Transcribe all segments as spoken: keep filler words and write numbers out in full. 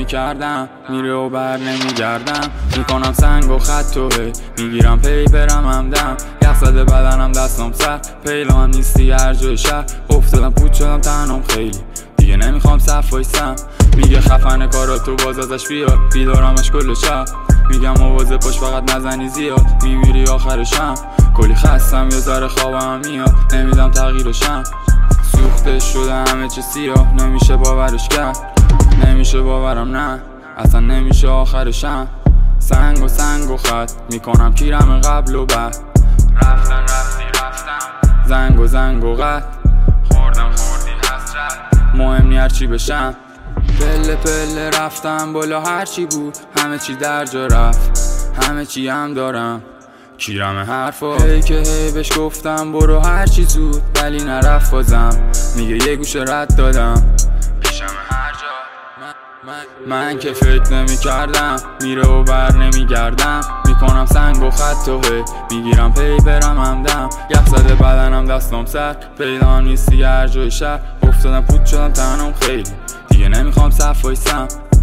نمیکردم میره و بر نمیگردم میکنم سنگ و خط و هی میگیرم پیپرم همدم یخ زده بدنم دستم سر پیلان نیستی هر جای شهر افتادم پوچ شدم تنم خیلی دیگه نمیخوام صف وایسم میگه خفنه کاراتو باز ازش بیاد بیدارمش کل شب میگم مواظب باش فقط نزنی زیاد میمیری آخرشم کلی خستم یه ذره خوابم میاد نمیدم تغییرشم سوخته شده همه چی سیاه نمیشه باورش کرد نمیشه باورم نه اصلا نمیشه آخرشم سنگ و سنگ و خط میکنم کیرم قبل و بعد رفتن رفتی رفتم زنگ و زنگ و قط خوردم خوردی حسرت مهم نی هرچی بشم پله پله رفتم بالا هرچی بود همه چی در جا رفت همه چی هم دارم کیرم حرفا هی که هی بهش گفتم برو هرچی زود ولی نرفت بازم میگه یه گوشه رد دادم پیشم هر جا من, من, من که فکر نمی کردم میره و بر نمی گردم میکنم سنگ و خط و هی میگیرم پیپرم همدم یخ زده بدنم دستم سر پیدا نیستی هر جای شهر افتادم پوچ شدم تنم خیلی دیگه نمیخوام صف وایسم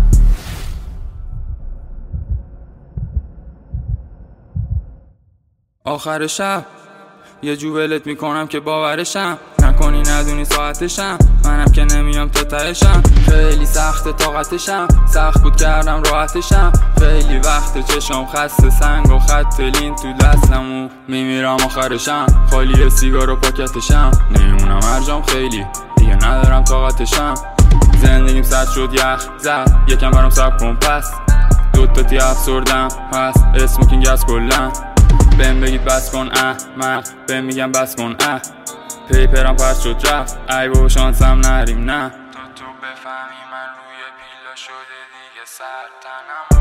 آخر شب یه جو ولت میکنم که باورشم نکنی ندونی ساعتشم منم که نمیام تا تهشم خیلی سخت طاقتشم سخت بود کردم راحتشم خیلی وقت چشم خسته سنگ و خط لین تو دستم و میمیرم آخرشم خالی سیگار و پاکتشم نمیمونم هرجام خیلی دیگه ندارم طاقتشم زندگیم سرد شد یخ زد یکم برام صبر کن پس دوتا تی افسردم پس اسموکینگ از کلن بهم بگید بس کن احمق بهم میگم بس کن اه پیپرم پرد شد رفت ای بابا شانسم نریم نه تا تو بفهمی من روی پیلا شده دیگه سر تنم